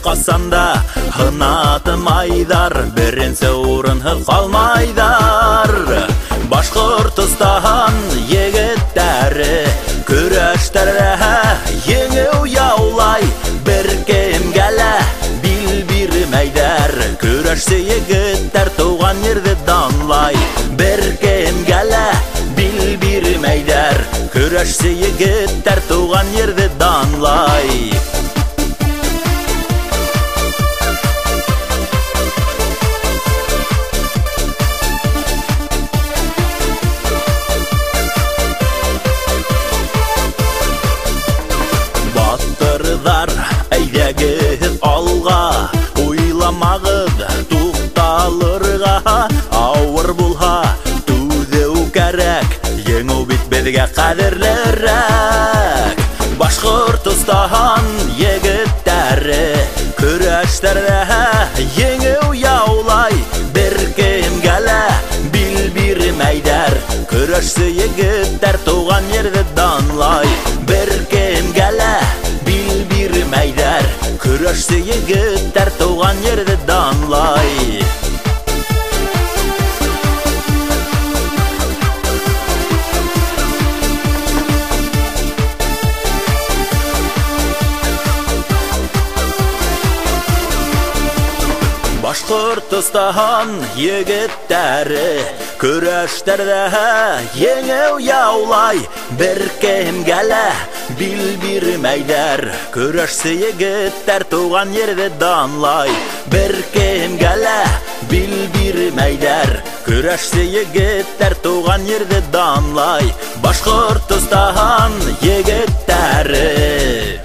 чайқасанда хынатым айдар, бірінсі орынғы қалмайдар. Башқұртыстан егеттәрі күрештәрі еңеу яулай, бір кем гәлі бил бирмәйдәр. Күрешсе егеттәр туған ерді данлай, бір кем гәлі бил бирмәйдәр. Күрешсе егеттәр туған ерді данлай. Әйдәгіз алға, ойламағыз туқталырға. Ауыр бұлға түзеу кәрәк, еңу бит бізге қадірлірәк. Башқұртыстан егеттәрі күрештәрі еңеу яулай, бір кем гәлі бил бирмәйдәр. Күрешсе егеттәр туған ерді данлай, бір кем гәлі бил бирмәйдәр. Күрешсе егеттәр туған ерді данлай. Башқұртыстан егеттәрі күрештәрді еңеу яулай, бір кем гәлі бил бирмәйдәр. Күрешсе егеттәр туған ерді данлай, бір кем гәлі бил бирмәйдәр. Күрешсе егеттәр туған ерді данлай. Башқұртыстан егеттәрі,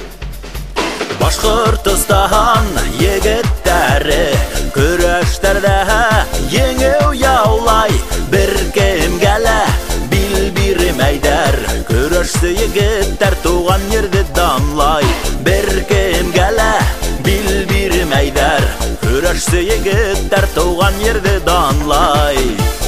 Башқұртыстан егеттәрі күрештәрді еңеу яулай, бір кем гәлі бил бирмәйдәр. Күрешсе егеттәр туған ерді данлай, бір кем гәлі бил бирмәйдәр. Күрешсе егеттәр туған ерді данлай.